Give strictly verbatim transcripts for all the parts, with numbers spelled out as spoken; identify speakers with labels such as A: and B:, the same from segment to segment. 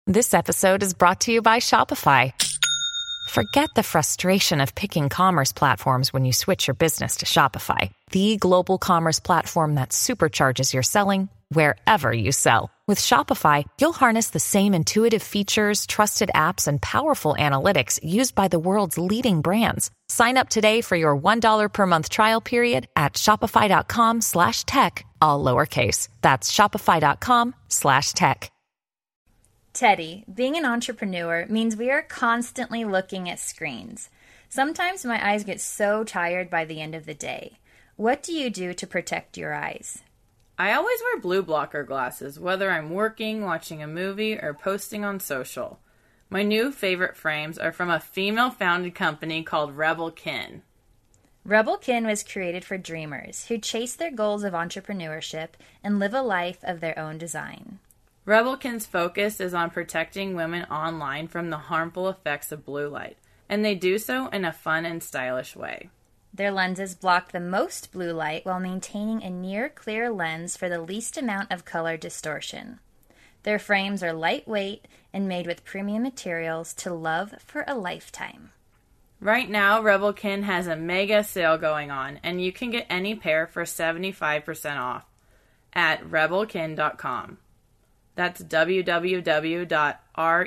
A: This episode is brought to you by Shopify. Forget the frustration of picking commerce platforms when you switch your business to Shopify, the global commerce platform that supercharges your selling wherever you sell. With Shopify, you'll harness the same intuitive features, trusted apps, and powerful analytics used by the world's leading brands. Sign up today for your one dollar per month trial period at shopify.com slash tech, all lowercase. That's shopify.com slash tech.
B: Teddy, being an entrepreneur means we are constantly looking at screens. Sometimes my eyes get so tired by the end of the day. What do you do to protect your eyes?
C: I always wear blue blocker glasses, whether I'm working, watching a movie, or posting on social. My new favorite frames are from a female-founded company called Rebel Kin.
B: Rebel Kin was created for dreamers who chase their goals of entrepreneurship and live a life of their own design.
C: Rebelkin's focus is on protecting women online from the harmful effects of blue light, and they do so in a fun and stylish way.
B: Their lenses block the most blue light while maintaining a near-clear lens for the least amount of color distortion. Their frames are lightweight and made with premium materials to love for a lifetime.
C: Right now, Rebelkin has a mega sale going on, and you can get any pair for seventy-five percent off at rebelkin dot com. That's w w w dot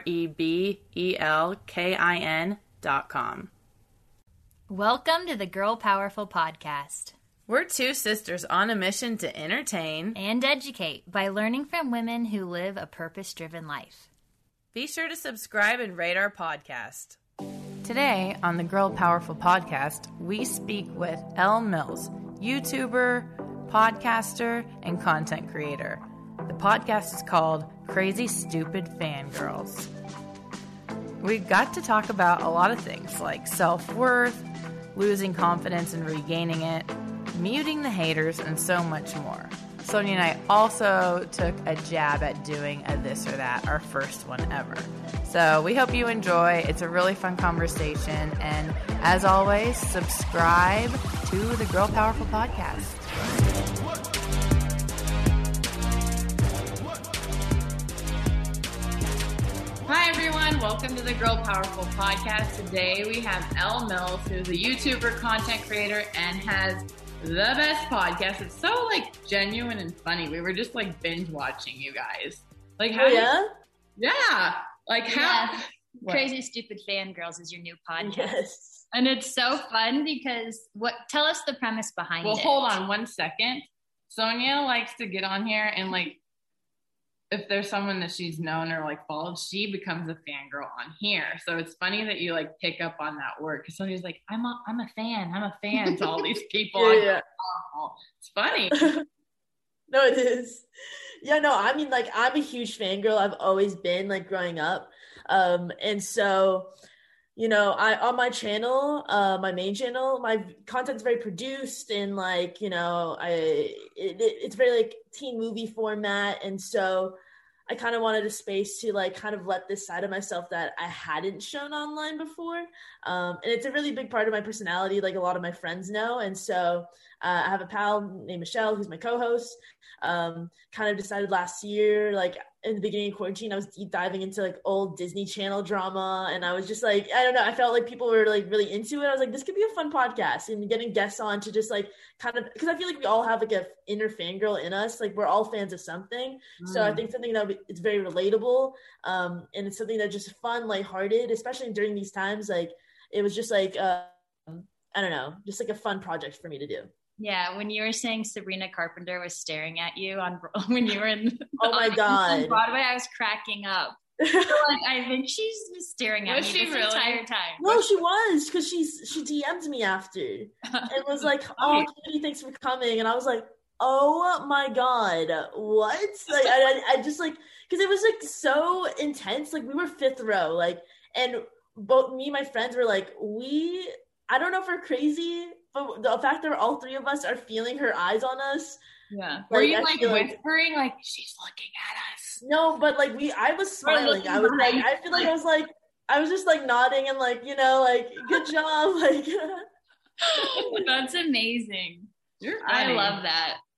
C: rebelkin dot com.
B: Welcome to the Girl Powerful Podcast.
C: We're two sisters on a mission to entertain
B: and educate by learning from women who live a purpose-driven life.
C: Be sure to subscribe and rate our podcast. Today on the Girl Powerful Podcast, we speak with Elle Mills, YouTuber, podcaster, and content creator. The podcast is called Crazy Stupid Fangirls. We've got to talk about a lot of things like self-worth, losing confidence and regaining it, muting the haters, and so much more. Sonia and I also took a jab at doing a this or that, our first one ever. So we hope you enjoy. It's a really fun conversation. And as always, subscribe to the Girl Powerful Podcast. Hi everyone, welcome to the Girl Powerful Podcast. Today we have Elle Mills, who's a YouTuber, content creator, and has the best podcast. It's so like genuine and funny. We were just like binge watching you guys. Like how?
D: Oh, yeah,
C: yeah. Like how?
B: Yeah. Crazy Stupid Fangirls is your new podcast,
D: yes.
B: And it's so fun because what? Tell us the premise behind
C: well,
B: it.
C: Well, hold on one second. Sonia likes to get on here and like, if there's someone that she's known or like followed, she becomes a fangirl on here. So it's funny that you like pick up on that word because somebody's like, I'm a, I'm a fan, I'm a fan to all these people.
D: yeah, yeah.
C: Oh, it's funny.
D: No, it is. Yeah, no, I mean, like, I'm a huge fangirl. I've always been, like, growing up. Um, and so, you know, I on my channel, uh, my main channel, my content's very produced and, like, you know, I it, it, it's very, like, teen movie format. And so I kind of wanted a space to, like, kind of let this side of myself that I hadn't shown online before. Um, and it's a really big part of my personality, like a lot of my friends know. And so uh, I have a pal named Michelle, who's my co-host. Um, kind of decided last year, like in the beginning of quarantine, I was deep diving into like old Disney Channel drama. And I was just like, I don't know, I felt like people were like really into it. I was like, this could be a fun podcast, and getting guests on to just like kind of, because I feel like we all have like a inner fangirl in us. Like we're all fans of something. Mm. So I think something that it's very relatable. Um, and it's something that's just fun, lighthearted, especially during these times. Like it was just like, uh, I don't know, just like a fun project for me to do.
B: Yeah, when you were saying Sabrina Carpenter was staring at you on when you were in
D: oh my god
B: on Broadway, I was cracking up. Like, I think she's just staring at
C: was
B: me
C: she
B: this
C: really?
B: entire time.
D: No, she was, because she's she D M'd me after and was like, "Oh, Katie, thanks for coming," and I was like, "Oh my god, what?" Like I, I, I just like because it was like so intense. Like we were fifth row, like, and both me and my friends were like, we. I don't know if we're crazy, but the fact that all three of us are feeling her eyes on us.
C: Yeah. Were
D: like,
C: you
D: I
C: like whispering, like, like she's looking at us?
D: No, but like we, I was smiling. I was like, I feel like I was like, I was just like nodding and like, you know, like, good job. Like,
B: that's amazing.
C: You're
B: I love that.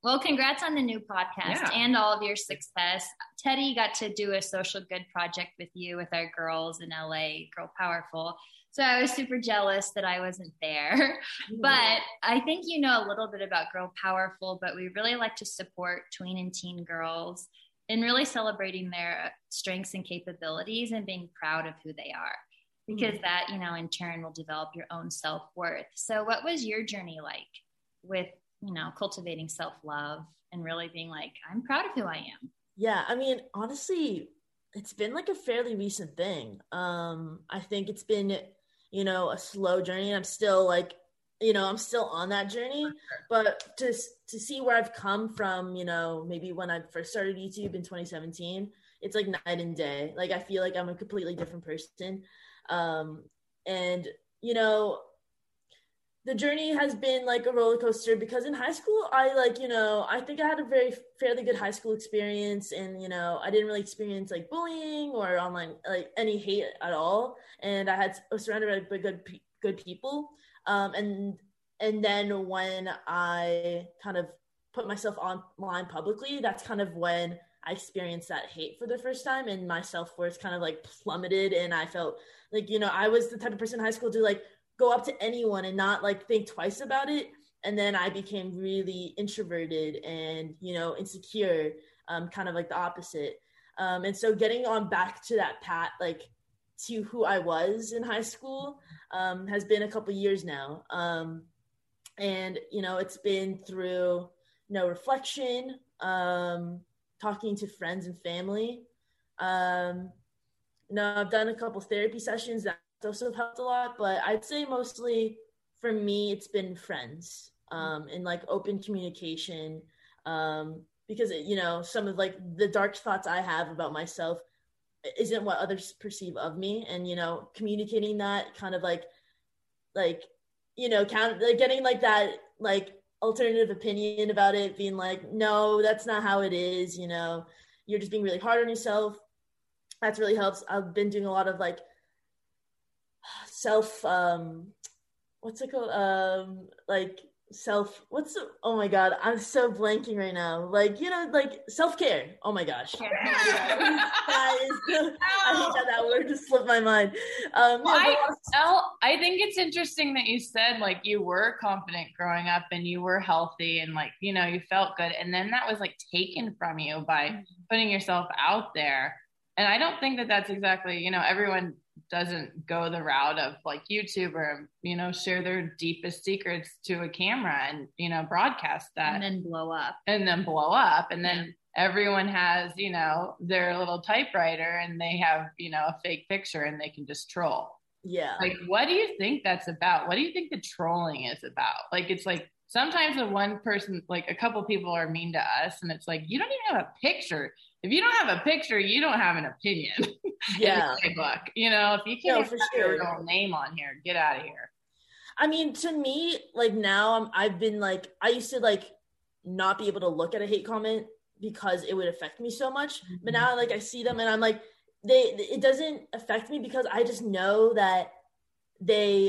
B: Well, congrats on the new podcast
C: Yeah.
B: and all of your success. Teddy got to do a social good project with you with our girls in L A, Girl Powerful. So I was super jealous that I wasn't there. But I think you know a little bit about Girl Powerful, but we really like to support tween and teen girls in really celebrating their strengths and capabilities and being proud of who they are. Because mm-hmm. that, you know, in turn will develop your own self-worth. So what was your journey like with, you know, cultivating self-love and really being like, I'm proud of who I am?
D: Yeah, I mean, honestly, it's been like a fairly recent thing. Um, I think it's been, you know, a slow journey. I'm still like, you know, I'm still on that journey, but to, to see where I've come from, you know, maybe when I first started YouTube in twenty seventeen, it's like night and day. Like, I feel like I'm a completely different person. Um, and, you know, the journey has been like a roller coaster because in high school, I like, you know, I think I had a very fairly good high school experience, and, you know, I didn't really experience like bullying or online, like any hate at all. And I had I was surrounded by good, good people. Um, and, and then when I kind of put myself online publicly, that's kind of when I experienced that hate for the first time, and my self-worth kind of like plummeted. And I felt like, you know, I was the type of person in high school to like go up to anyone and not like think twice about it. And then I became really introverted and, you know, insecure, um, kind of like the opposite. Um, and so getting on back to that path, like to who I was in high school, um, has been a couple years now. Um, and, you know, it's been through, you know, reflection, um, talking to friends and family. Um, you know, I've done a couple therapy sessions that also helped a lot, but I'd say mostly for me, it's been friends, um, and like open communication, um, because, it, you know, some of like the dark thoughts I have about myself isn't what others perceive of me. And, you know, communicating that kind of like, like, you know, count, like getting like that, like alternative opinion about it, being like, no, that's not how it is. You know, you're just being really hard on yourself. That's really helps. I've been doing a lot of like self, um, what's it called? Um, like self, what's the, oh my God, I'm so blanking right now. Like, you know, like self-care. Oh my gosh. Yeah, that is, I hate how that word just slipped my mind. Um,
C: well,
D: yeah,
C: I, Elle, I think it's interesting that you said like you were confident growing up and you were healthy and like, you know, you felt good. And then that was like taken from you by putting yourself out there. And I don't think that that's exactly, you know, everyone doesn't go the route of like YouTube or, you know, share their deepest secrets to a camera and, you know, broadcast that.
B: And then blow up.
C: And then blow up. And then everyone has, you know, their little typewriter and they have, you know, a fake picture and they can just troll.
D: Yeah.
C: Like, what do you think that's about? What do you think the trolling is about? Like, it's like sometimes the one person, like a couple people are mean to us and it's like, you don't even have a picture. If you don't have a picture, you don't have an opinion.
D: Yeah.
C: Book. You know, if you can't
D: no,
C: have
D: for
C: your
D: sure.
C: real name on here, get out of here.
D: I mean, to me, like now I'm, I've been like, I used to like not be able to look at a hate comment because it would affect me so much. Mm-hmm. But now like I see them and I'm like, they, it doesn't affect me because I just know that they,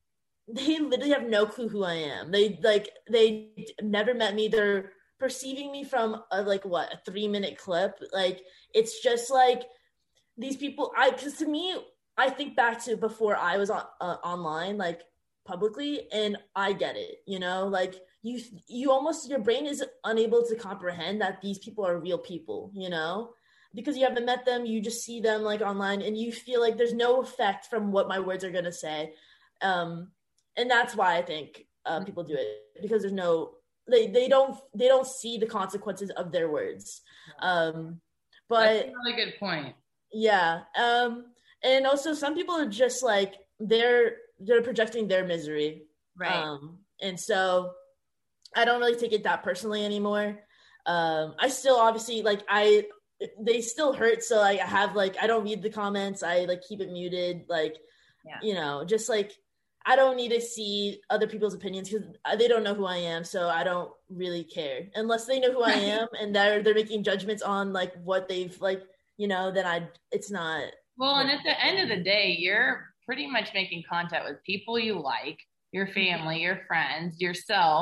D: they literally have no clue who I am. They like, they never met me. They're perceiving me from a, like what, a three minute clip. Like, it's just like these people, I, cause to me, I think back to before I was on, uh, online, like publicly, and I get it, you know, like you, you almost, your brain is unable to comprehend that these people are real people, you know, because you haven't met them. You just see them like online and you feel like there's no effect from what my words are going to say. Um, and that's why I think uh, people do it, because there's no, they, they don't, they don't see the consequences of their words. Um, but
C: that's a really good point.
D: Yeah. Um, and also some people are just like, they're, they're projecting their misery.
B: Right.
D: Um, and so I don't really take it that personally anymore. Um, I still obviously like, I, they still hurt. So like, I have like, I don't read the comments. I like keep it muted. Like, yeah. you know, just like, I don't need to see other people's opinions because they don't know who I am. So I don't really care unless they know who I am and they're, they're making judgments on like what they've like, you know, then I, it's not.
C: Well, and at the end of the day, you're pretty much making contact with people you like, your family, your friends, yourself.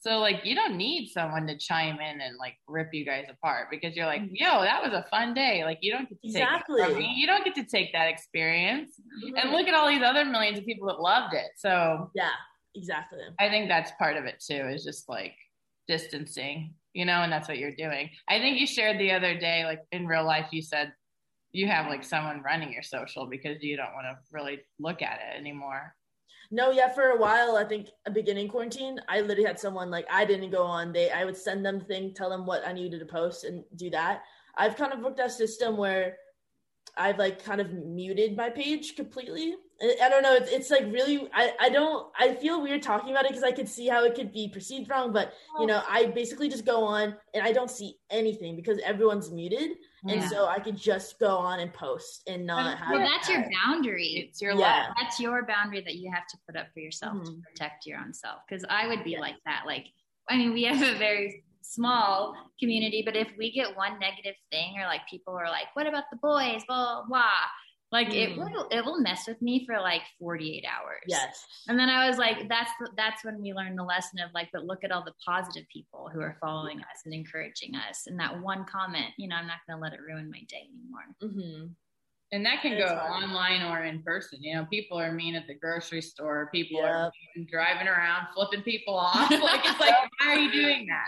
C: So like, you don't need someone to chime in and like rip you guys apart because you're like, yo, that was a fun day. Like you don't get to take
D: exactly.
C: that from me. You don't get to take that experience.
D: Mm-hmm.
C: And look at all these other millions of people that loved it. So
D: yeah, exactly.
C: I think that's part of it too, is just like distancing, you know, and that's what you're doing. I think you shared the other day, like in real life, you said you have like someone running your social because you don't want to really look at it anymore.
D: No, yeah, for a while, I think a beginning quarantine, I literally had someone like, I didn't go on. They, I would send them thing, tell them what I needed to post and do that. I've kind of worked out a system where I've like kind of muted my page completely. I, I don't know. It's, it's like really, I, I don't, I feel weird talking about it because I could see how it could be perceived wrong, but you know, I basically just go on and I don't see anything because everyone's muted. And yeah. so I could just go on and post and not have.
B: Well, that's your boundary.
C: It's your
D: yeah.
C: life.
B: That's your boundary that you have to put up for yourself mm-hmm. to protect your own self. Because I would be yeah. like that. Like, I mean, we have a very small community, but if we get one negative thing or like people are like, what about the boys? Blah, blah. Like mm. it will, it will mess with me for like forty-eight hours.
D: Yes.
B: And then I was like, that's, that's when we learned the lesson of like, but look at all the positive people who are following us and encouraging us. And that one comment, you know, I'm not going to let it ruin my day anymore.
D: Mm-hmm.
C: And that can go online or in person. You know, people are mean at the grocery store. People yep. are driving around, flipping people off. Like, it's like, why are you doing that?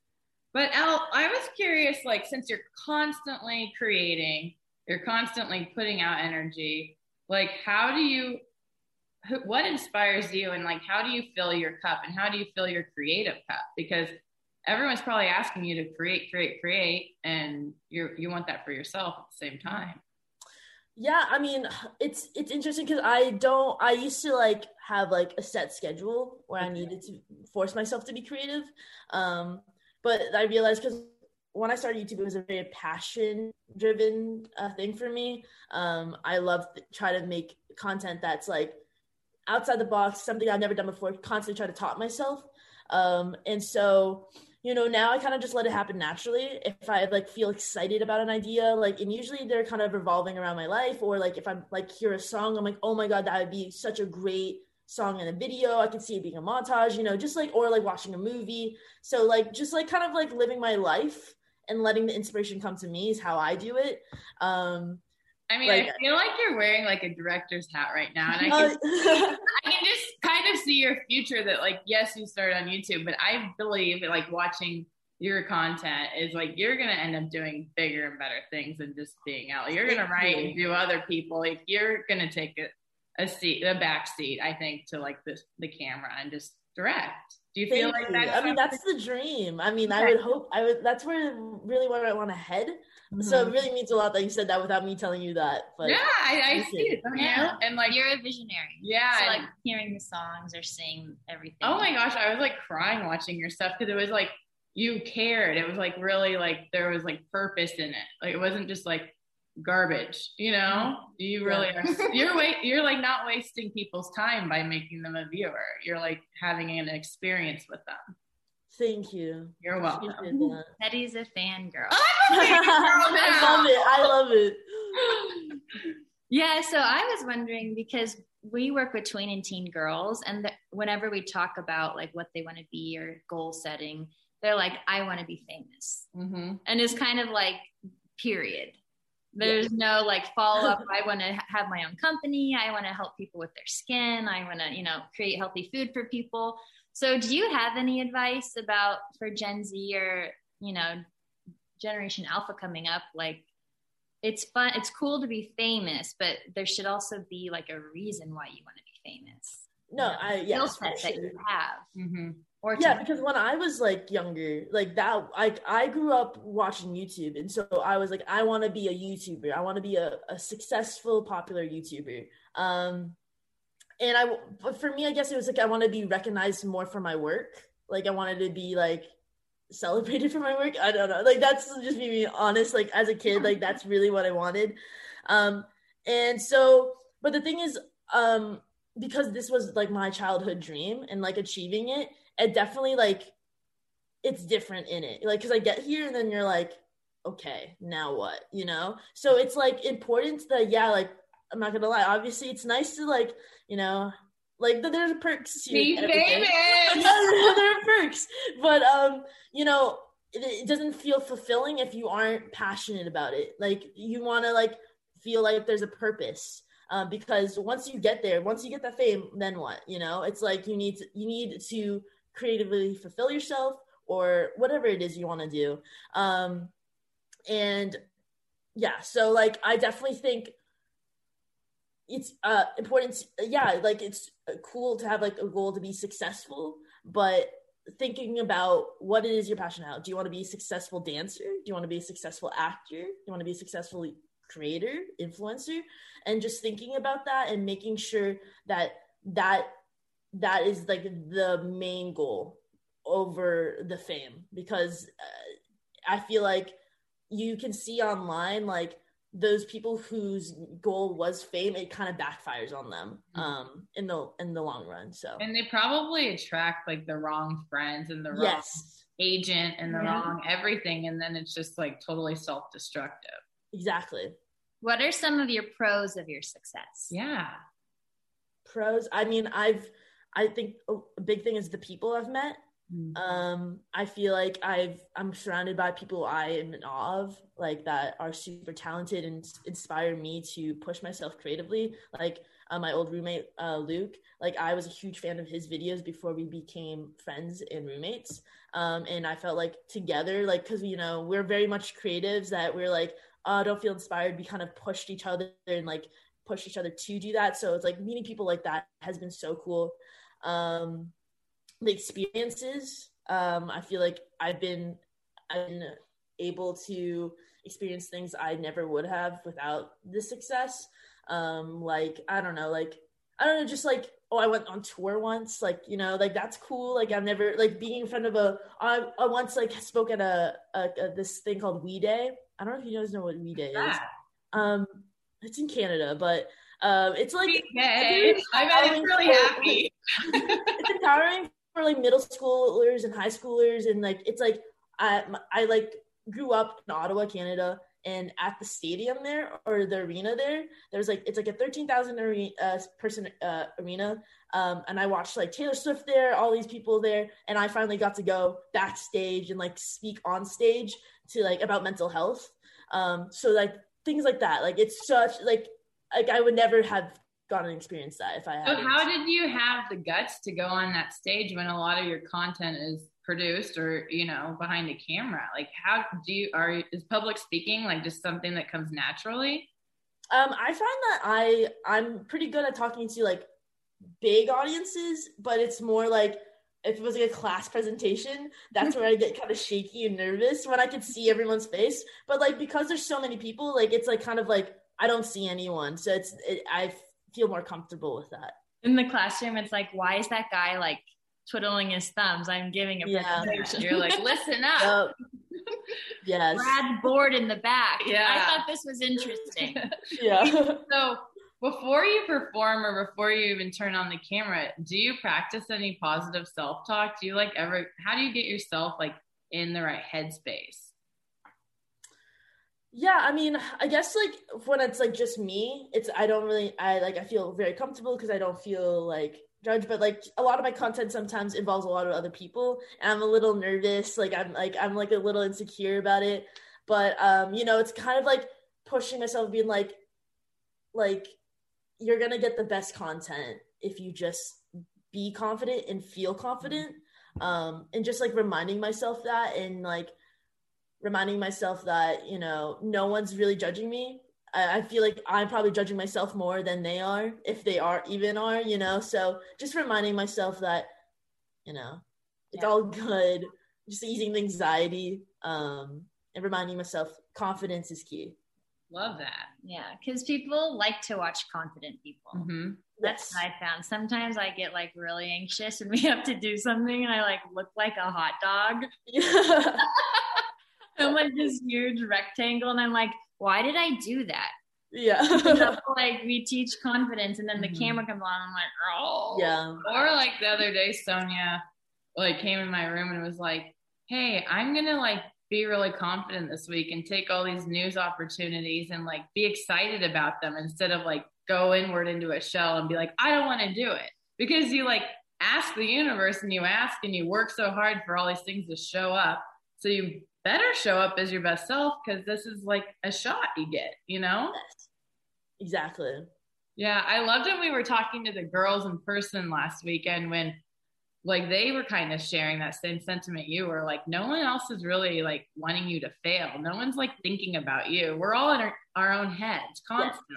C: But Elle, I was curious, like, since you're constantly creating, you're constantly putting out energy, like, how do you, what inspires you, and like, how do you fill your cup, and how do you fill your creative cup? Because everyone's probably asking you to create, create, create, and you you want that for yourself at the same time.
D: Yeah, I mean, it's it's interesting because I don't, I used to like have like a set schedule where I needed to force myself to be creative. Um, but I realized because when I started YouTube, it was a very passion-driven uh, thing for me. Um, I love to try to make content that's like outside the box, something I've never done before, constantly try to top myself. Um, and so, you know, now I kind of just let it happen naturally. If I like feel excited about an idea, like, and usually they're kind of revolving around my life, or like if I'm like hear a song, I'm like, oh my God, that would be such a great song in a video. I could see it being a montage, you know, just like, or like watching a movie. So like, just like kind of like living my life and letting the inspiration come to me is how I do it. Um,
C: I mean,
D: like,
C: I feel like you're wearing like a director's hat right now. And I can, uh, I can just kind of see your future that like, yes, you started on YouTube, but I believe that like watching your content is like, you're going to end up doing bigger and better things than just being out. You're going to write and do other people. Like you're going to take a, a seat, a back seat, I think, to like this, the camera and just direct. Do you feel
D: Thank
C: like that?
D: I mean, that's the dream. I mean, okay. I would hope I would, that's where really where I want to head. Mm-hmm. So it really means a lot that you said that without me telling you that. But
C: yeah, I, I see it. From
B: yeah.
C: you. And like,
B: you're a visionary.
C: Yeah.
B: So like hearing the songs or seeing everything.
C: Oh my gosh. I was like crying watching your stuff because it was like, you cared. It was like really like, there was like purpose in it. Like, it wasn't just like garbage, you know. You really yeah. are you're wait you're like not wasting people's time by making them a viewer. You're like having an experience with them.
D: Thank you.
C: You're welcome.
B: Hetty's a fangirl.
C: I'm a fangirl now.
D: I love it. I love it.
B: Yeah, so I was wondering because we work with tween and teen girls, and the, whenever we talk about like what they want to be or goal setting, they're like, I want to be famous. Mm-hmm. And it's kind of like, period. There's yeah. no like follow up. I want to have my own company. I want to help people with their skin. I want to, you know, create healthy food for people. So do you have any advice about for Gen Z or, you know, Generation Alpha coming up? Like, it's fun. It's cool to be famous, but there should also be like a reason why you want to be famous.
D: No,
B: you know,
D: I, yeah,
B: skill set that you have. Mm-hmm.
D: Or yeah, because when I was like younger, like that, I I grew up watching YouTube, and so I was like, I want to be a YouTuber. I want to be a, a successful, popular YouTuber. Um, and I, but for me, I guess it was like I want to be recognized more for my work. Like I wanted to be like celebrated for my work. I don't know. Like that's just me being honest. Like as a kid, like that's really what I wanted. Um, and so, but the thing is, um, because this was like my childhood dream and like achieving it. It definitely like it's different in it, like because I get here and then you're like, okay, now what, you know? So it's like important that yeah, like I'm not gonna lie, obviously it's nice to like, you know, Like there's perks to
C: Be
D: everything.
C: famous.
D: There are perks, but um, you know, it, it doesn't feel fulfilling if you aren't passionate about it. Like you want to like feel like there's a purpose. Uh, because once you get there, once you get that fame, then what? You know, it's like you need to, you need to creatively fulfill yourself or whatever it is you want to do. Um, and yeah, so like I definitely think it's uh, important. To, yeah, like it's cool to have like a goal to be successful, but thinking about what it is you're passionate about. Do you want to be a successful dancer? Do you want to be a successful actor? Do you want to be a successful creator, influencer? And just thinking about that and making sure that that that is like the main goal over the fame, because uh, I feel like you can see online like those people whose goal was fame, it kind of backfires on them um in the in the long run. So
C: and they probably attract like the wrong friends and the wrong
D: yes.
C: agent and the
D: Yeah.
C: wrong everything, and then it's just like totally self-destructive.
D: Exactly.
B: What are some of your pros of your success?
C: Yeah.
D: Pros, I mean, I've I think a big thing is the people I've met.
C: Mm-hmm.
D: Um, I feel like I've I'm surrounded by people I am in awe of, like that are super talented and inspire me to push myself creatively. Like uh, my old roommate uh, Luke, like I was a huge fan of his videos before we became friends and roommates. Um, and I felt like together, like because you know we're very much creatives, that we're like, uh, don't feel inspired. We kind of pushed each other and like pushed each other to do that. So it's like meeting people like that has been so cool. Um, the experiences, um, I feel like I've been, I've been able to experience things I never would have without this success. Um, like, I don't know, like, I don't know, just like, oh, I went on tour once, like, you know, like that's cool. Like I've never, like being in front of a, I, I once like spoke at a, a, a this thing called We Day. I don't know if you guys know what We Day is.
C: Yeah.
D: Um, it's in Canada, but um, it's like,
C: Okay. I bet it's really happy.
D: It's empowering for like middle schoolers and high schoolers, and like it's like I I like grew up in Ottawa, Canada, and at the stadium there or the arena there, there's like it's like a thirteen thousand uh, person uh, arena, um, and I watched like Taylor Swift there, all these people there, and I finally got to go backstage and like speak on stage to like about mental health. Um, so like things like that, like it's such like like I would never have gotten to experience that if I had.
C: So how did you have the guts to go on that stage when a lot of your content is produced or, you know, behind a camera? Like how do you, are, is public speaking like just something that comes naturally?
D: Um, I find that I, I'm pretty good at talking to like big audiences, but it's more like if it was like a class presentation, that's where I get kind of shaky and nervous when I can see everyone's face. But like, because there's so many people, like, it's like kind of like, I don't see anyone. So it's, it, I feel more comfortable with that.
E: In the classroom, it's like, why is that guy like twiddling his thumbs? I'm giving a
D: Yeah.
E: presentation.
C: You're like, listen up.
D: Yep. Yes.
E: Brad bored in the back.
C: Yeah.
E: I thought this was interesting.
D: Yeah.
C: So before you perform or before you even turn on the camera, do you practice any positive self-talk? Do you like ever, how do you get yourself like in the right headspace?
D: Yeah, I mean, I guess like when it's like just me, it's I don't really I like I feel very comfortable because I don't feel like judged, but like a lot of my content sometimes involves a lot of other people and I'm a little nervous, like I'm like I'm like a little insecure about it. But um, you know, it's kind of like pushing myself, being like like you're gonna get the best content if you just be confident and feel confident. Um, and just like reminding myself that and like reminding myself that, you know, no one's really judging me. I, I feel like I'm probably judging myself more than they are, if they are even are, you know? So just reminding myself that, you know, it's
E: Yeah.
D: all good, just easing the anxiety, um, and reminding myself confidence is key.
C: Love that.
E: Yeah, because people like to watch confident people.
C: Mm-hmm.
E: That's what I found. Sometimes I get like really anxious and we have to do something and I like look like a hot dog.
D: Yeah.
E: I'm like this huge rectangle and I'm like, why did I do that?
D: Yeah.
E: You know, like we teach confidence and then the
C: Mhm.
E: camera comes on. I'm like, oh.
D: Yeah.
C: Or like the other day, Sonia like came in my room and was like, hey, I'm going to like be really confident this week and take all these news opportunities and like be excited about them instead of like go inward into a shell and be like, I don't want to do it. because you like ask the universe and you ask and you work so hard for all these things to show up. So you better show up as your best self, because this is like a shot you get, you know?
D: Yes. Exactly.
C: Yeah, I loved when we were talking to the girls in person last weekend, when like they were kind of sharing that same sentiment you were, like, no one else is really like wanting you to fail. No one's like thinking about you. We're all in our, our own heads constantly.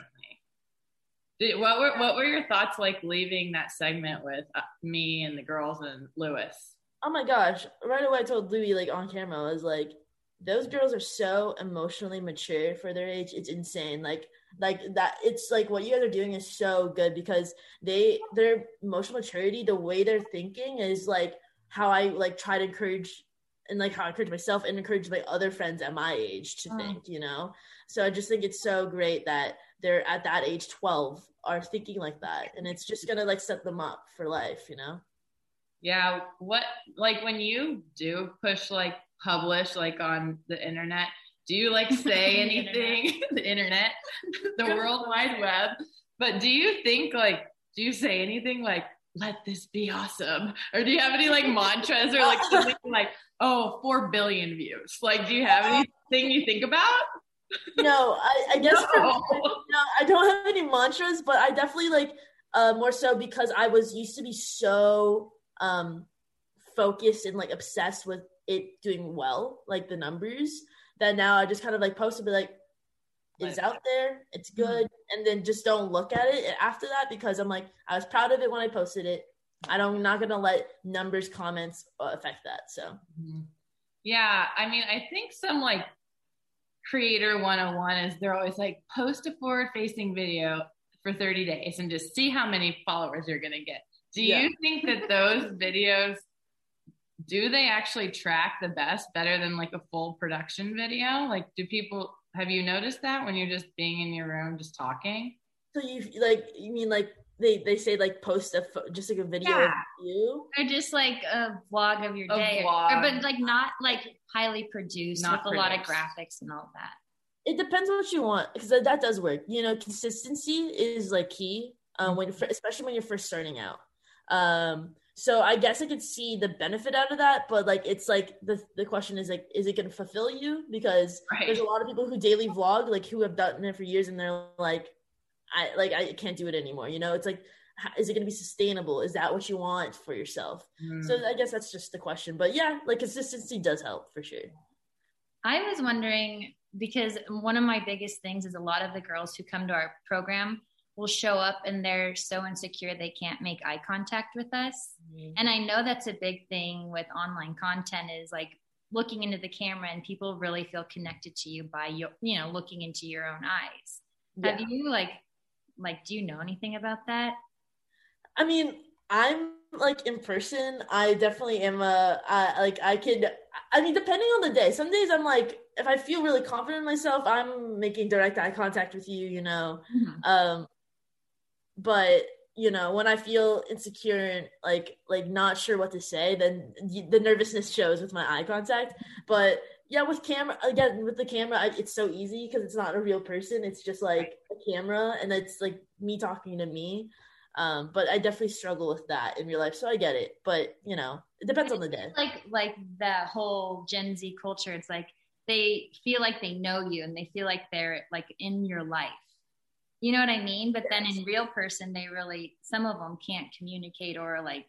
C: Yes. Did, what were what were your thoughts like leaving that segment with uh, me and the girls and Lewis?
D: Oh my gosh. Right away I told Louis, like on camera, I was like, those girls are so emotionally mature for their age. It's insane. Like, like that, it's like what you guys are doing is so good, because they, their emotional maturity, the way they're thinking is like how I like try to encourage, and like how I encourage myself and encourage my other friends at my age to oh. think, you know? So I just think it's so great that they're at that age, twelve, are thinking like that. And it's just going to like set them up for life, you know?
C: Yeah. What, like when you do push, like publish, like on the internet, do you like say anything, the internet, the World Wide Web, but do you think like, do you say anything like, let this be awesome? Or do you have any like mantras or like something like, oh, four billion views? Like, do you have anything you think about?
D: No, I, I guess no. For, no, I don't have any mantras, but I definitely like uh, more so because I was used to be so um, focused and like obsessed with it doing well, like the numbers, that now I just kind of like post and be like, it's out there, it's good, mm-hmm. and then just don't look at it after that, because I'm like, I was proud of it when I posted it. I don't, I'm not gonna let numbers, comments affect that. So
C: mm-hmm. yeah, I mean, I think some like creator one oh one is they're always like, post a forward facing video for thirty days and just see how many followers you're gonna get. Do you yeah. think that those videos, do they actually track the best, better than like a full production video? Like, do people, have you noticed that when you're just being in your room, just talking?
D: So you like, you mean like they, they say like post a, just like a video
B: yeah.
D: of you?
B: Or just like a vlog of your
C: a
B: day.
C: Vlog.
B: Or, but like not like highly produced
C: not
B: with
C: produced.
B: a lot of graphics and all that.
D: It depends on what you want, because that, that does work. You know, consistency is like key, um, when especially when you're first starting out. Um, so I guess I could see the benefit out of that, but like, it's like the the question is like, is it going to fulfill you? Because right. there's a lot of people who daily vlog, like who have done it for years, and they're like, I like I can't do it anymore. You know, it's like, is it going to be sustainable? Is that what you want for yourself? Mm. So I guess that's just the question. But yeah, like consistency does help for sure.
B: I was wondering, because one of my biggest things is a lot of the girls who come to our program will show up and they're so insecure they can't make eye contact with us. Mm-hmm. And I know that's a big thing with online content, is like looking into the camera, and people really feel connected to you by your, you know, looking into your own eyes. Yeah. Have you like, like, do you know anything about that?
D: I mean, I'm like in person, I definitely am a, uh, like I could, I mean, depending on the day, some days I'm like, if I feel really confident in myself, I'm making direct eye contact with you, you know, mm-hmm. um, but you know, when I feel insecure and like like not sure what to say, then the nervousness shows with my eye contact. But yeah, with camera, again, with the camera, I, it's so easy because it's not a real person. It's just like a camera, and it's like me talking to me. Um, but I definitely struggle with that in real life, so I get it. But you know, it depends on the day.
B: Like like that whole Gen Z culture, it's like they feel like they know you, and they feel like they're like in your life. You know what I mean? But then in real person, they really, some of them can't communicate, or like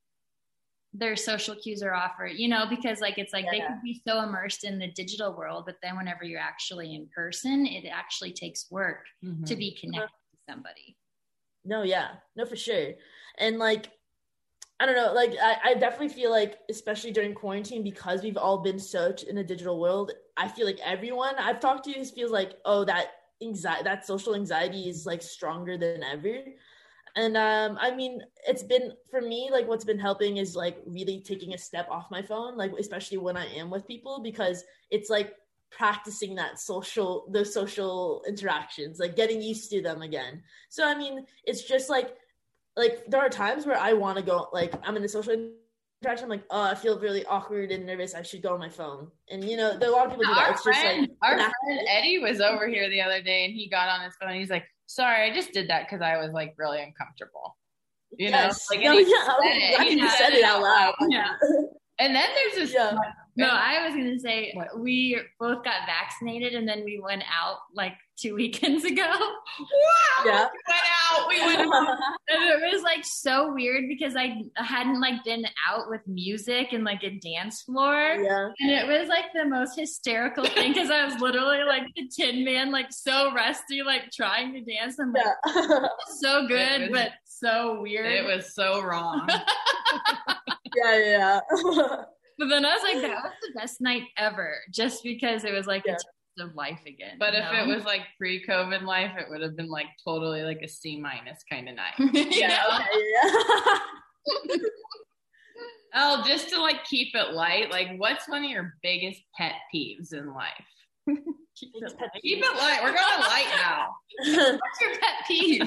B: their social cues are off, or, you know, because like, it's like yeah. they could be so immersed in the digital world, but then whenever you're actually in person, it actually takes work mm-hmm. to be connected uh-huh. to somebody.
D: No, yeah, no, for sure. And like, I don't know, like I, I definitely feel like, especially during quarantine, because we've all been such in a digital world, I feel like everyone I've talked to feels like, oh, that anxiety, that social anxiety is like stronger than ever. And um I mean, it's been, for me, like what's been helping is like really taking a step off my phone, like especially when I am with people, because it's like practicing that social those social interactions, like getting used to them again. So I mean, it's just like like there are times where I want to go, like I'm in a social interaction, I'm like, oh, I feel really awkward and nervous, I should go on my phone. And you know, there are a lot of people do that.
C: Our
D: it's
C: friend,
D: just like
C: our friend Eddie was over here the other day, and he got on his phone and he's like, sorry, I just did that because I was like really uncomfortable. You
D: yes.
C: know, like,
D: no,
C: and
D: yeah,
C: said it,
D: I think you said it out loud.
E: Yeah.
C: And then there's this.
D: Yeah.
E: No, I was gonna say what? we both got vaccinated, and then we went out like two weekends ago.
C: Wow!
D: Yeah.
C: We went out. We went out.
E: And it was like so weird because I hadn't like been out with music and like a dance floor.
D: Yeah.
E: And it was like the most hysterical thing because I was literally like the Tin Man, like so rusty, like trying to dance. I'm like,
D: Yeah.
E: so good,
C: was,
E: but so weird.
C: It was so wrong.
D: yeah, yeah.
E: But then I was like, that was the best night ever, just because it was like
D: Yeah.
E: a taste of life again.
C: But
E: you
C: if
E: know?
C: it was like pre-COVID life, it would have been like totally like a C minus kind of night.
D: yeah, yeah.
C: Oh, just to like keep it light, like what's one of your biggest pet peeves in life?
E: keep it light.
C: Keep it light. We're going light now.
E: What's your pet peeve?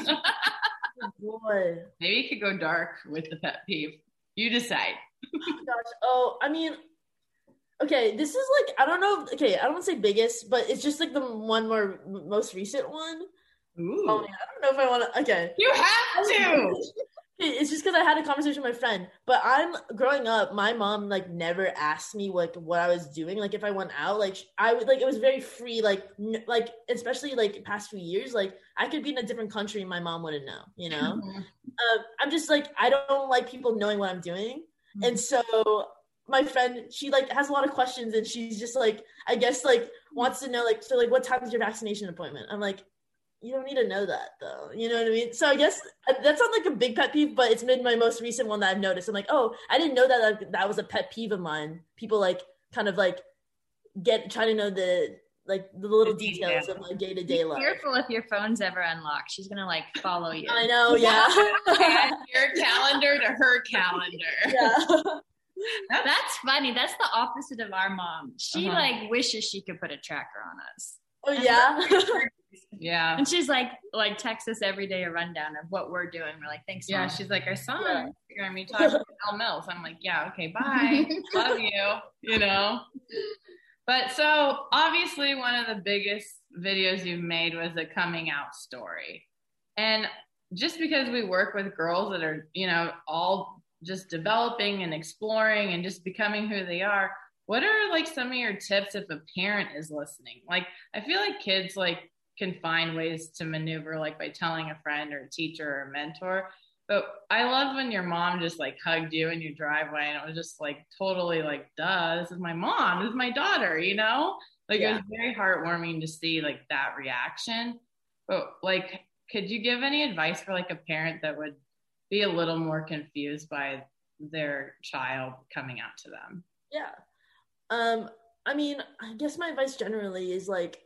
D: Boy.
C: Maybe you could go dark with the pet peeve. You decide.
D: Gosh. Oh, I mean, okay, this is like, I don't know. Okay, I don't want to say biggest, but it's just like the one more most recent one.
C: Ooh.
D: Oh, man, I don't know if I want to. Okay.
C: You have to.
D: It's just because I had a conversation with my friend. But I'm growing up, my mom like never asked me like what I was doing. Like if I went out, like I would like it was very free. Like n- like especially like past few years, like I could be in a different country and my mom wouldn't know. You know,
C: Mm-hmm.
D: uh, I'm just like I don't like people knowing what I'm doing, mm-hmm. and so my friend she like has a lot of questions and she's just like I guess like wants to know like so like what time is your vaccination appointment? I'm like. You don't need to know that though. You know what I mean? So I guess that's not like a big pet peeve, but it's been my most recent one that I've noticed. I'm like, oh, I didn't know that like, that was a pet peeve of mine. People like kind of like get trying to know the like the little the details detail. of my day to day life.
E: Be careful if your phone's ever unlocked. She's gonna like follow you.
D: I know, yeah.
C: Add your calendar to her calendar.
D: Yeah.
E: That's funny. That's the opposite of our mom. She
C: Uh-huh.
E: like wishes she could put a tracker on us.
D: Oh yeah.
C: Yeah.
E: And she's like, like texts us every day a rundown of what we're doing. We're like, thanks,
C: Yeah,
E: Mom.
C: she's like, I saw
D: Yeah.
C: on Instagram you talking to Elle Mills. I'm like, yeah, okay, bye. Love you, you know. But so obviously one of the biggest videos you've made was a coming out story. And just because we work with girls that are, you know, all just developing and exploring and just becoming who they are, what are like some of your tips if a parent is listening? Like, I feel like kids like can find ways to maneuver, like by telling a friend or a teacher or a mentor. But I love when your mom just like hugged you in your driveway and it was just like totally like, duh, this is my mom, this is my daughter, you know? Like yeah. It was very heartwarming to see like that reaction. But like, could you give any advice for like a parent that would be a little more confused by their child coming out to them?
D: Yeah. Um, I mean, I guess my advice generally is like,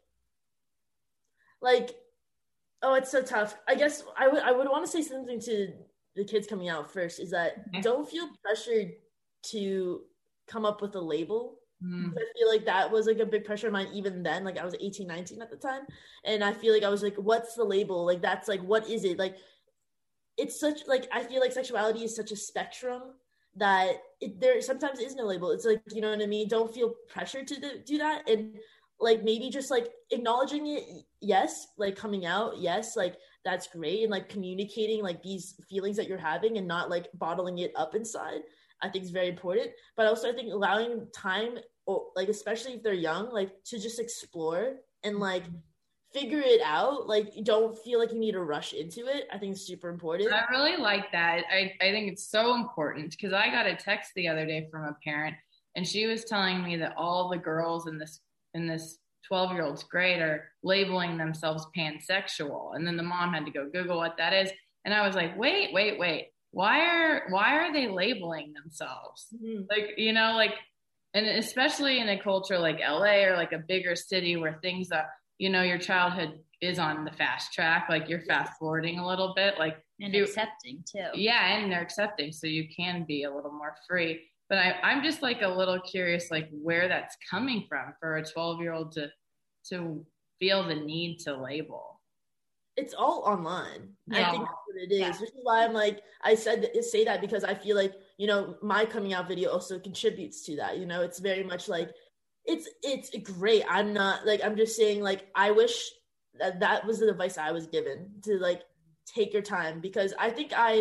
D: like, oh, it's so tough. I guess I would I would want to say something to the kids coming out first is that okay. don't feel pressured to come up with a label. Mm. I feel like that was like a big pressure of mine even then. Like I was eighteen, nineteen at the time. And I feel like I was like, what's the label? Like that's like, what is it? Like it's such like, I feel like sexuality is such a spectrum that it, there sometimes is no label. It's like, you know what I mean? Don't feel pressured to do, do that. And like maybe just like acknowledging it, yes, like coming out, yes, like that's great. And like communicating like these feelings that you're having and not like bottling it up inside, I think is very important. But also I think allowing time, or like especially if they're young, like to just explore and like figure it out. Like you don't feel like you need to rush into it. I think it's super important.
C: I really like that. I, I think it's so important because I got a text the other day from a parent and she was telling me that all the girls in this in this twelve year old's grade are labeling themselves pansexual. And then the mom had to go Google what that is. And I was like, wait, wait, wait. Why are, why are they labeling themselves? Mm-hmm. Like, you know, like, and especially in a culture like L A or like a bigger city where things are, you know, your childhood is on the fast track. Like you're fast forwarding a little bit, like
E: and
C: you,
E: accepting too.
C: Yeah. And they're accepting. So you can be a little more free. But I, I'm just like a little curious, like where that's coming from for a twelve year old to, to feel the need to label.
D: It's all online.
C: Yeah.
D: I think that's what it is.
E: Yeah.
D: Which is why I'm like, I said say that because I feel like, you know, my coming out video also contributes to that. You know, it's very much like, it's, it's great. I'm not like, I'm just saying like, I wish that that was the advice I was given to like, take your time because I think I,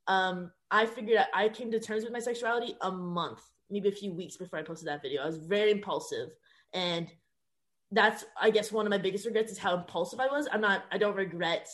D: um, I figured out, I came to terms with my sexuality a month, maybe a few weeks before I posted that video. I was very impulsive, and that's, I guess, one of my biggest regrets is how impulsive I was. I'm not, I don't regret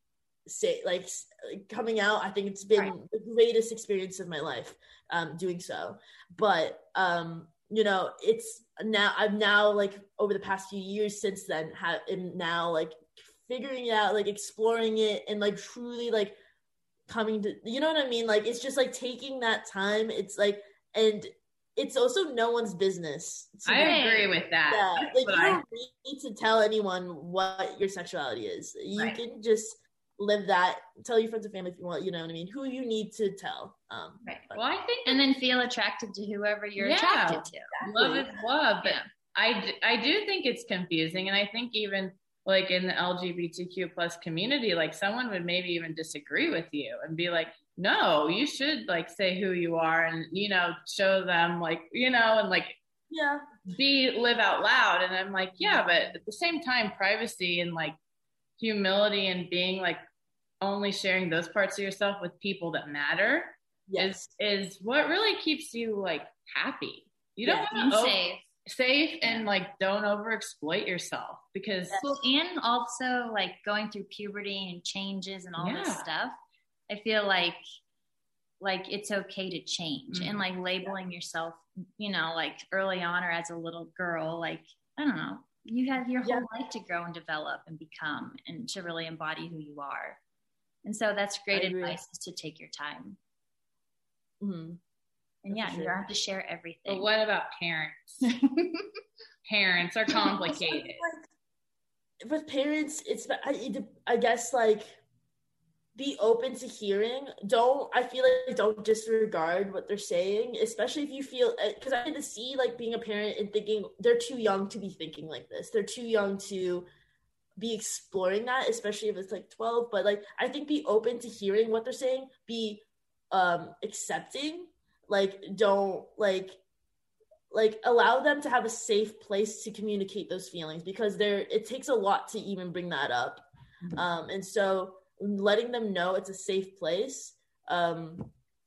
D: say like coming out. I think it's been right. the greatest experience of my life, um, doing so. But, um, you know, it's now, I'm now like over the past few years since then, have, am now like figuring it out, like exploring it, and like truly like coming to, you know what I mean? Like, it's just like taking that time. It's like, and it's also no one's business.
C: I agree with that.
D: Yeah, like you don't I... need to tell anyone what your sexuality is. You right. can just live that, tell your friends and family if you want, you know what I mean? Who you need to tell. Um,
E: right. Well, I think, and then feel attracted to whoever you're yeah, attracted to.
C: Exactly. Love is love. But yeah. I, I do think it's confusing. And I think even like in the L G B T Q plus community, like someone would maybe even disagree with you and be like, no, you should like say who you are and, you know, show them like, you know, and like,
D: yeah,
C: be live out loud. And I'm like, yeah, but at the same time, privacy and like humility and being like only sharing those parts of yourself with people that matter yes. is, is what really keeps you like happy. You don't
E: yeah,
C: want to
E: safe.
C: safe and like don't overexploit yourself because
E: well, and also like going through puberty and changes and all yeah. this stuff. I feel like like it's okay to change mm-hmm. and like labeling yeah. yourself, you know, like early on or as a little girl, like I don't know, you have your whole yeah. life to grow and develop and become and to really embody who you are. And so that's great advice is to take your time.
D: Mm-hmm.
E: And yeah, sure. you don't have to share everything.
C: But what about parents? Parents are complicated.
D: Like, with parents, it's, I, I guess, like, be open to hearing. Don't, I feel like, don't disregard what they're saying, especially if you feel, because I had to see, like, being a parent and thinking, they're too young to be thinking like this. They're too young to be exploring that, especially if it's, like, twelve. But, like, I think be open to hearing what they're saying. Be um, accepting. Like, don't, like, like, allow them to have a safe place to communicate those feelings, because there, it takes a lot to even bring that up. Mm-hmm. Um, and so letting them know it's a safe place, um,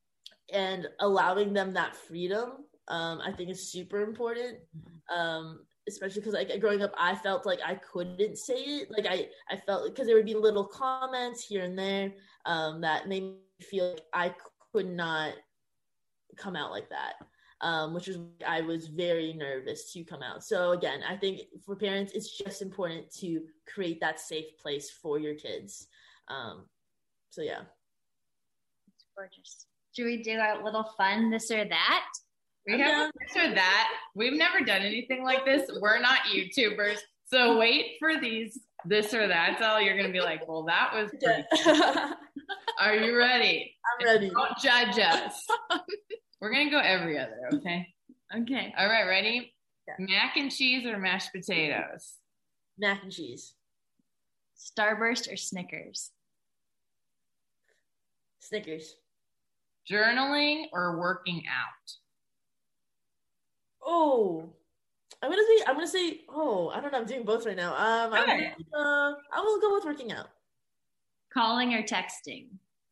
D: and allowing them that freedom, um, I think is super important. Um, especially because, like, growing up, I felt like I couldn't say it. Like, I, I felt, because there would be little comments here and there, um, that made me feel like I could not come out like that, um, which is, I was very nervous to come out. So again, I think for parents, it's just important to create that safe place for your kids. Um, so yeah.
E: It's gorgeous. Should we do a little fun this or that?
C: We have this or that. We've never done anything like this. We're not YouTubers. So wait for these this or that's all. You're going to be like, well, that was pretty cool. Are you ready?
D: I'm ready.
C: Don't judge us. We're going to go every other, okay?
E: Okay.
C: All right, ready? Yeah. Mac and cheese or mashed potatoes?
D: Mac and cheese.
E: Starburst or Snickers?
D: Snickers.
C: Journaling or working out?
D: Oh, I'm gonna say. I'm gonna say. Oh, I don't know. I'm doing both right now. Um, I'm
C: okay.
D: gonna, uh, I will go with working out.
E: Calling or texting?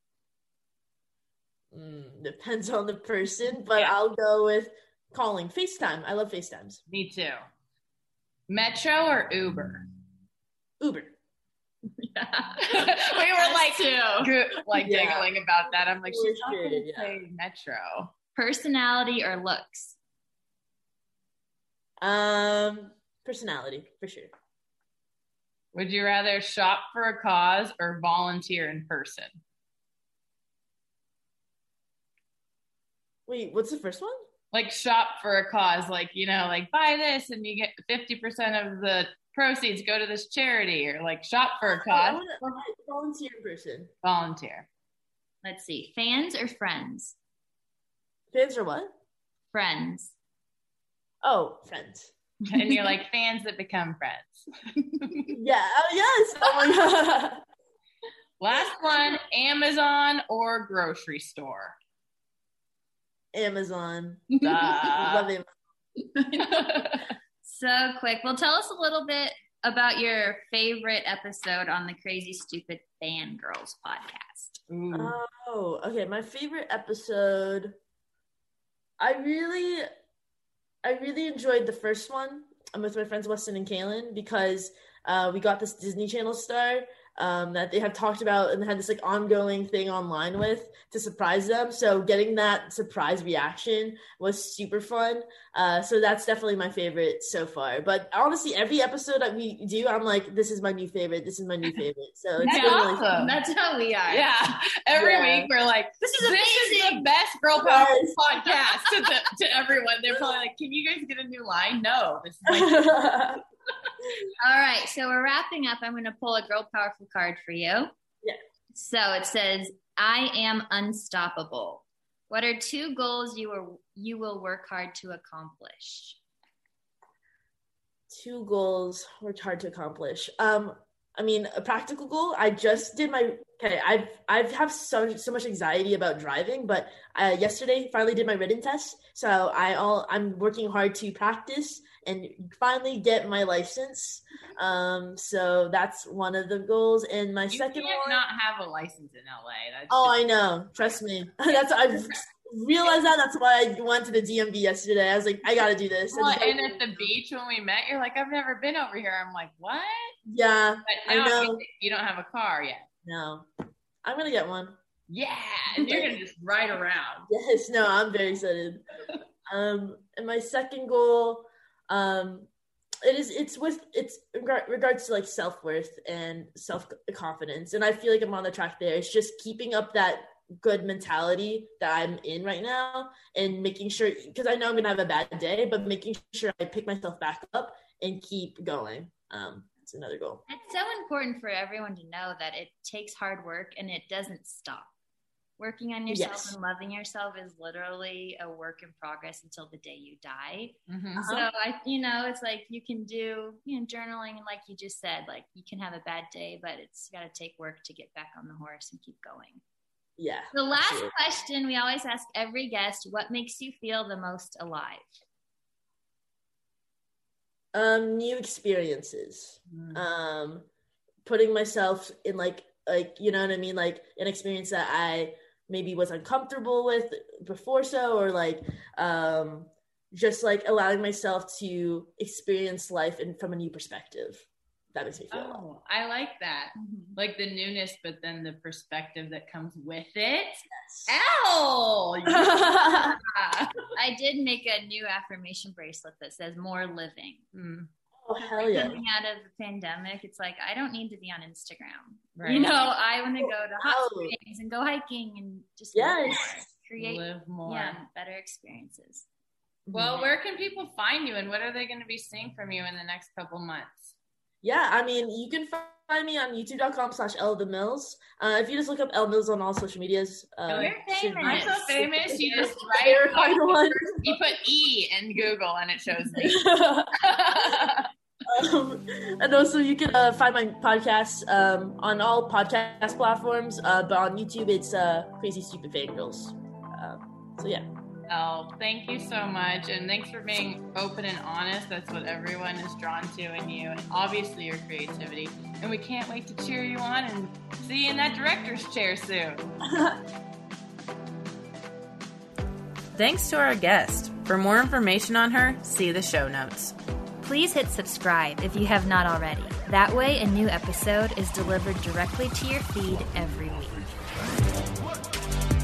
D: Mm, depends on the person, but
C: yeah.
D: I'll go with calling. FaceTime. I love FaceTimes.
C: Me too. Metro or Uber?
D: Uber.
C: Yeah. We were like, too. like yeah. giggling about that. I'm like,
D: For
C: she's not
D: sure,
C: gonna
D: yeah.
C: say Metro.
E: Personality or looks?
D: Um, personality for sure.
C: Would you rather shop for a cause or volunteer in person?
D: Wait, what's the first one?
C: Like shop for a cause, like, you know, like buy this and you get fifty percent of the proceeds go to this charity, or like shop for a cause.
D: Oh, volunteer in person.
C: Volunteer.
E: Let's see. Fans or friends?
D: Fans or what?
E: Friends.
D: Oh, friends.
C: And you're like fans that become friends.
D: Yeah. Oh, yes. Oh my God.
C: Last one, Amazon or grocery store?
D: Amazon.
C: Uh,
D: Love Amazon.
E: So quick. Well, tell us a little bit about your favorite episode on the Crazy Stupid Fangirls podcast.
D: Ooh. Oh, okay. My favorite episode, I really, I really enjoyed the first one. I'm with my friends Weston and Kaylin because uh, we got this Disney Channel star um, that they have talked about and had this like ongoing thing online with to surprise them. So getting that surprise reaction was super fun. Uh, so that's definitely my favorite so far. But honestly, every episode that we do, I'm like, this is my new favorite. This is my new favorite. So it's
C: That's
D: been
C: awesome.
D: really fun.
E: That's how we are.
C: Yeah. Every
D: Yeah.
C: week we're like,
E: This is
C: this is the
E: amazing.
C: best Girl Power
D: Yes.
C: podcast to, the, to everyone. They're probably like, can you guys get a new line? No. This is like,
E: All right, so we're wrapping up. I'm going to pull a Girl Powerful card for you.
D: Yeah.
E: So it says, I am unstoppable. What are two goals you are you will work hard to accomplish?
D: Two goals worked hard to accomplish. Um, I mean, a practical goal. I just did my okay. I've I've have so so much anxiety about driving, but uh, yesterday finally did my written test. So I all I'm working hard to practice and finally get my license. Um, so that's one of the goals. And my
C: you
D: second
C: can't
D: one,
C: not have a license in L A. That's
D: oh,
C: just-
D: I know. Trust me. That's I've realized that. That's why I went to the D M V yesterday. I was like, I got to do this.
C: Well,
D: And-
C: and at the beach when we met, you're like, I've never been over here. I'm like, what?
D: yeah,
C: But
D: I
C: now
D: know.
C: you, you don't have a car yet.
D: No, I'm gonna get one.
C: Yeah, and you're gonna just ride around.
D: Yes, no, I'm very excited. Um, and my second goal, um, it is it's with it's in regard- regards to like self-worth and self-confidence, and I feel like I'm on the track there. It's just keeping up that good mentality that I'm in right now, and making sure, because I know I'm gonna have a bad day, but making sure I pick myself back up and keep going. Um, that's another goal.
E: It's so important for everyone to know that it takes hard work and it doesn't stop. Working on yourself
D: Yes.
E: and loving yourself is literally a work in progress until the day you die.
C: Mm-hmm.
E: So I, you know, it's like you can do, you know, journaling, and like you just said, like you can have a bad day, but it's got to take work to get back on the horse and keep going.
D: Yeah.
E: The last
D: absolutely.
E: question we always ask every guest: what makes you feel the most alive?
D: Um, new experiences.
C: Mm.
D: Um, putting myself in like like you know what I mean, like an experience that I maybe was uncomfortable with before, so or like um, just like allowing myself to experience life in from a new perspective. That makes me feel alive.
C: Oh, I like that.
E: Mm-hmm.
C: Like the newness, but then the perspective that comes with it.
D: Yes.
C: Ow! Yeah.
E: I did make a new affirmation bracelet that says "more living."
C: Mm,
D: Oh hell yeah!
E: Coming out of the pandemic, it's like I don't need to be on Instagram.
C: right.
E: You know, I want to go to hot
D: Wow.
E: springs and go hiking and just
D: Yes.
E: more, create
C: Live more.
E: yeah better experiences.
C: Well, where can people find you, and what are they going to be seeing from you in the next couple months?
D: Yeah, I mean, you can find me on youtube dot com slash L the Mills. Uh, if you just look up L Mills on all social medias. Uh,
E: You're
D: should-
E: famous.
C: I'm so famous. You just
D: Verified
C: write.
D: one.
C: You put E in Google, and it shows me.
D: um, and also, you can uh, find my podcast um, on all podcast platforms, uh, but on YouTube, it's uh, Crazy Stupid Fangirls. Um, so yeah.
C: Oh, thank you so much. And thanks for being open and honest. That's what everyone is drawn to in you. And obviously your creativity. And we can't wait to cheer you on and see you in that director's chair soon. Thanks to our guest. For more information on her, see the show notes.
B: Please hit subscribe if you have not already. That way, a new episode is delivered directly to your feed every week.